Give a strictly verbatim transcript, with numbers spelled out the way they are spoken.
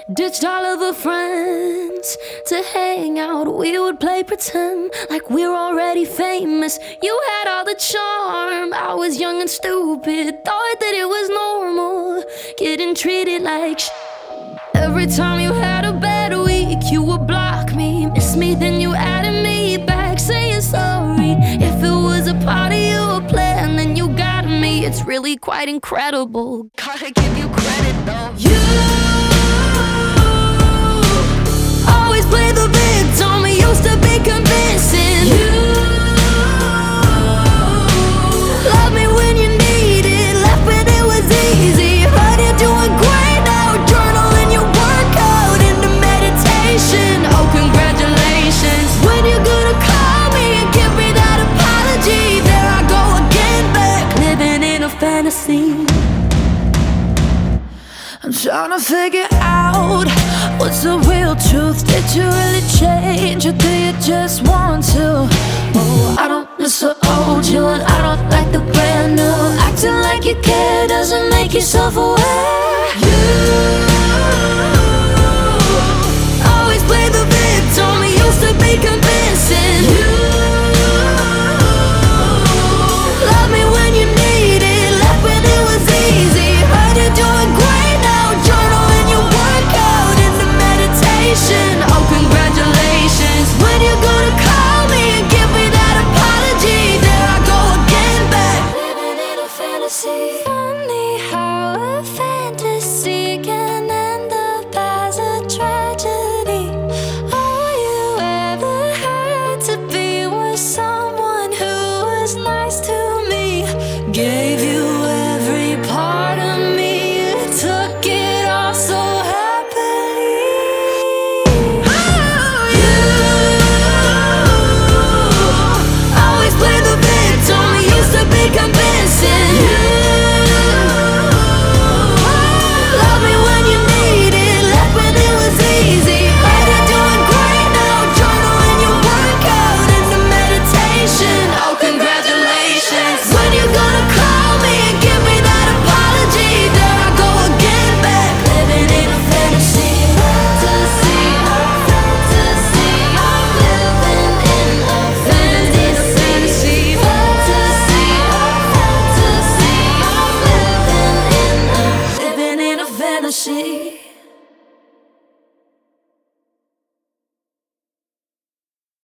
Ditched all of the friends to hang out. We would play pretend like we're already famous. You had all the charm, I was young and stupid. Thought that it was normal, getting treated like sh. Every time you had a bad week, you would block me. Miss me, then you added me back, saying sorry. If it was a part of your plan, then you got me. It's really quite incredible. Gotta give you credit though. You always play the victim, used to be convincing. You love me when you need it, left when it was easy. Heard you're doing great now, journaling your workout into meditation. Oh, congratulations. When you're gonna call me and give me that apology? There I go again, back living in a fantasy. I'm trying to figure out what's the real truth. Did you really change, or do you just want to? Oh, I don't miss the old you, and I don't like the brand new. Acting like you care doesn't make you self-aware. You always play the victim, used to be convincing. You love me when you need it, left when it was easy. Heard you're doing great now, journaling your workout into meditation. Oh, congratulations. When you gonna call me and give me that apology? There I go again, back living in a fantasy. Funny how a fantasy can end up as a tragedy. All you ever had to be was someone who was nice to me. Gave